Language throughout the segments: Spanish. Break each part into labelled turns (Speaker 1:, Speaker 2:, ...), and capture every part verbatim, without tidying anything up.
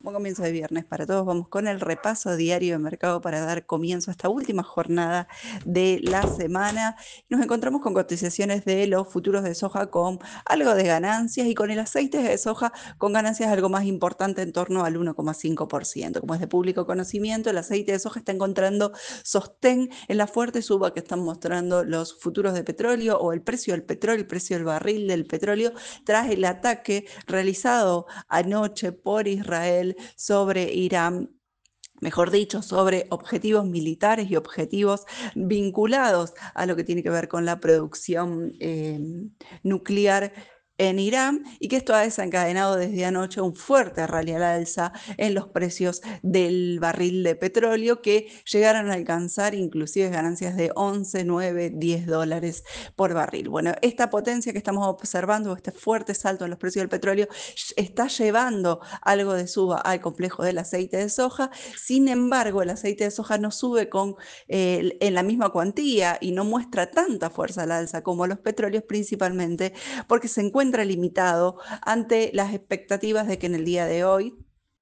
Speaker 1: Buen comienzo de viernes para todos. Vamos con el repaso diario de mercado para dar comienzo a esta última jornada de la semana. Nos encontramos con cotizaciones de los futuros de soja con algo de ganancias y con el aceite de soja con ganancias algo más importante en torno al uno coma cinco por ciento. Como es de público conocimiento, el aceite de soja está encontrando sostén en la fuerte suba que están mostrando los futuros de petróleo o el precio del petróleo, el precio del barril del petróleo tras el ataque realizado anoche por Israel sobre Irán, mejor dicho, sobre objetivos militares y objetivos vinculados a lo que tiene que ver con la producción eh, nuclear en Irán, y que esto ha desencadenado desde anoche un fuerte rally al alza en los precios del barril de petróleo, que llegaron a alcanzar inclusive ganancias de once, nueve, diez dólares por barril. Bueno, esta potencia que estamos observando, este fuerte salto en los precios del petróleo, está llevando algo de suba al complejo del aceite de soja. Sin embargo, el aceite de soja no sube con, eh, en la misma cuantía y no muestra tanta fuerza al alza como los petróleos, principalmente porque se encuentra limitado ante las expectativas de que en el día de hoy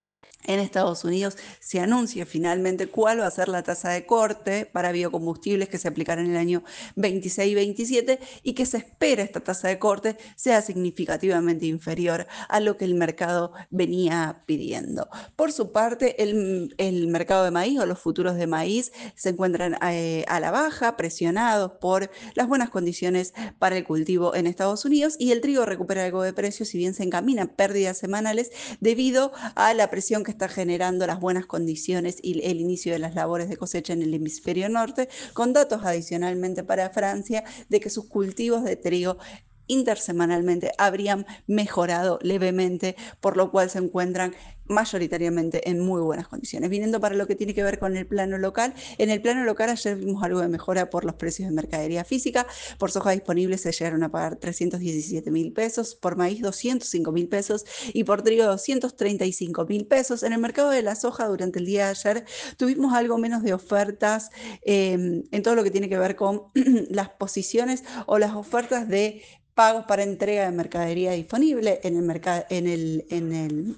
Speaker 1: en Estados Unidos se anuncia finalmente cuál va a ser la tasa de corte para biocombustibles que se aplicará en el año veintiséis veintisiete, y que se espera esta tasa de corte sea significativamente inferior a lo que el mercado venía pidiendo. Por su parte, el, el mercado de maíz o los futuros de maíz se encuentran eh, a la baja, presionados por las buenas condiciones para el cultivo en Estados Unidos, y el trigo recupera algo de precio, si bien se encaminan pérdidas semanales debido a la presión que está generando las buenas condiciones y el inicio de las labores de cosecha en el hemisferio norte, con datos adicionalmente para Francia de que sus cultivos de trigo intersemanalmente habrían mejorado levemente, por lo cual se encuentran mayoritariamente en muy buenas condiciones. Viniendo para lo que tiene que ver con el plano local, en el plano local ayer vimos algo de mejora por los precios de mercadería física. Por soja disponible se llegaron a pagar trescientos diecisiete mil pesos, por maíz doscientos cinco mil pesos y por trigo doscientos treinta y cinco mil pesos. En el mercado de la soja durante el día de ayer tuvimos algo menos de ofertas eh, en todo lo que tiene que ver con las posiciones o las ofertas de pagos para entrega de mercadería disponible en el mercado, en el, en el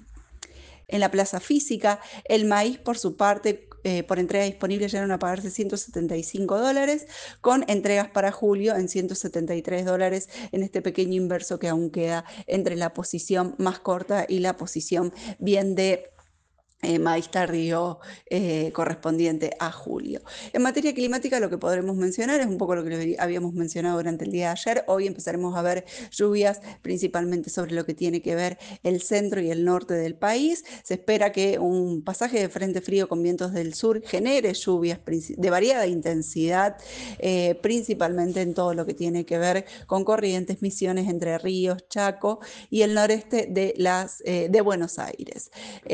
Speaker 1: en la plaza física. El maíz, por su parte, eh, por entrega disponible llegaron a pagarse ciento setenta y cinco dólares, con entregas para julio en ciento setenta y tres dólares, en este pequeño inverso que aún queda entre la posición más corta y la posición bien de Eh, maíz tardío eh, correspondiente a julio. En materia climática, lo que podremos mencionar es un poco lo que habíamos mencionado durante el día de ayer. Hoy empezaremos a ver lluvias principalmente sobre lo que tiene que ver el centro y el norte del país. Se espera que un pasaje de frente frío con vientos del sur genere lluvias de variada intensidad, eh, principalmente en todo lo que tiene que ver con Corrientes, Misiones, Entre Ríos, Chaco y el noreste de, las, eh, de Buenos Aires.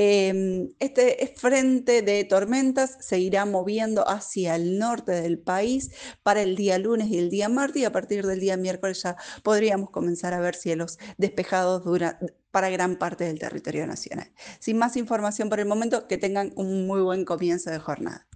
Speaker 1: Eh, este frente de tormentas se irá moviendo hacia el norte del país para el día lunes y el día martes, y a partir del día miércoles ya podríamos comenzar a ver cielos despejados durante, para gran parte del territorio nacional. Sin más información por el momento, que tengan un muy buen comienzo de jornada.